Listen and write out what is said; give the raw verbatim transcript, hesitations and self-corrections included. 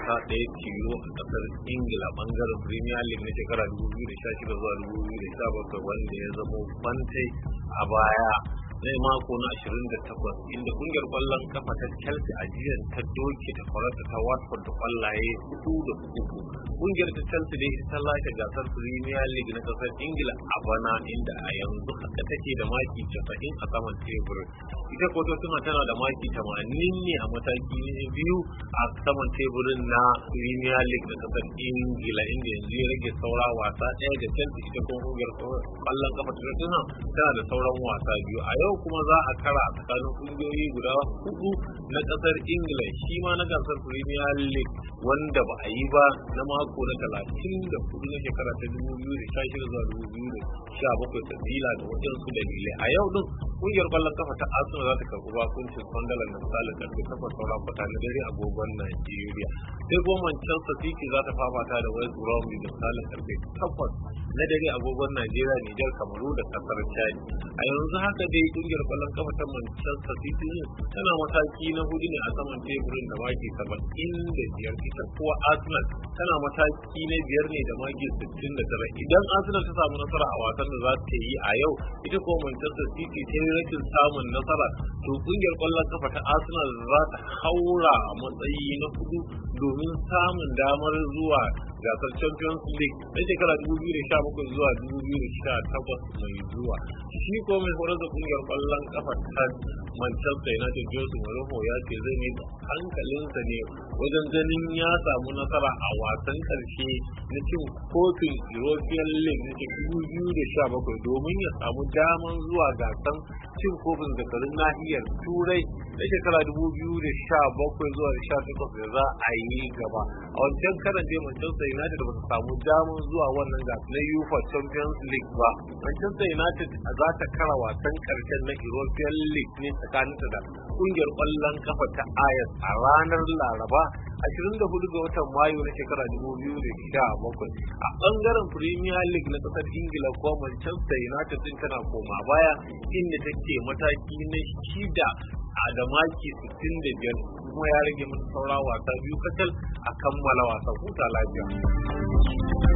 wasa ɗaya tilo a ƙasar Ingila ɓangaren Premier League na shekara dubu biyu da sha shida zuwa dubu biyu da sha bakwai wanda ya zama bantai a baya na mako na ashirin da takwas inda kungiyar kwallon kafa ta Chelsea a jiya ta doke ta kwararta ta Watford da kwallaye hudu da uku. Kungiyar ta Chelsea dai ta lashe gasar Premier League na kasar Ingila a bana inda a yanzu haka take da maki casa'in a saman tebur. Ita ko tana tana da maki tamanin ne a mataki biyu a saman teburin na Premier League na kasar Ingila inda yanzu ya rage saura wasa ɗaya da Chelsea. Ita ko kungiyar kwallon kafa ta Tottenham tana da sauran wasa biyu. A yau kuma za a kara a tsakanin kungiyoyi guda hudu na kasar Ingila shi ma na gasar Premier League wanda ba a yi ba na mako na talatin da hudu na shekara ta dubu biyu da sha shida zuwa dubu biyu da sha bakwai sabila da waɗansu dalilai. A yau din kungiyar kwallon kafa ta Arsenal za ta karɓi bakuncin Sunderland da misalin karfe takwas saura kwata na dare agogon Najeriya. Sai kuma Manchester City za ta fafata da West Bromwich da misalin karfe takwas na dare agogon Najeriya, Nijar, Kamaru da kasar Chad. A yanzu haka dai kungiyar kwallon kafa ta Manchester City tana mataki na hudu ne a saman teburin da maki saba'in da biyar. Ita kuwa Arsenal tana mataki na biyar ne da maki sittin da tara. Idan Arsenal ta samu nasara a wasan da za ta yi a yau, ita kuwa Manchester City ta yi rashin samun nasara, to kungiyar kwallon kafa ta Arsenal za ta haura a matsayi na hudu domin samun damar zuwa gasar Champions League na shekara dubu biyu da sha bakwai zuwa dubu biyu da sha takwas mai zuwa. Shi ko mai horar da kungiyar kwallon kafa ta Manchester United Jose Mourinho ya ce zai ne hankalinsa ne wajen ganin ya samu nasara a wasan karshe na cin kofin European League na shekara dubu biyu da sha bakwai domin ya samu daman zuwa gasan cin kofin zakarun nahiyar Turai na shekara dubu biyu da sha bakwai zuwa da sha takwas da za a yi gaba. A wancan karan dai Manchester United ba su samu daman zuwa wannan gasar na UEFA Champions League ba. Manchester United za ta kara wasan karshen na European League ne tsakaninta da kungiyar kwallon kafa ta Ajax a ranar Laraba ashirin da hudu ga watan Mayu na shekara dubu biyu da sha bakwai. A bangaren Premier League na kasar Ingila kuwa Manchester United din tana koma baya inda take mataki na shida a da maki sittin da biyar kuma ya rage mata saura wasa biyu kacal a kammala wasan. Huta lafiya.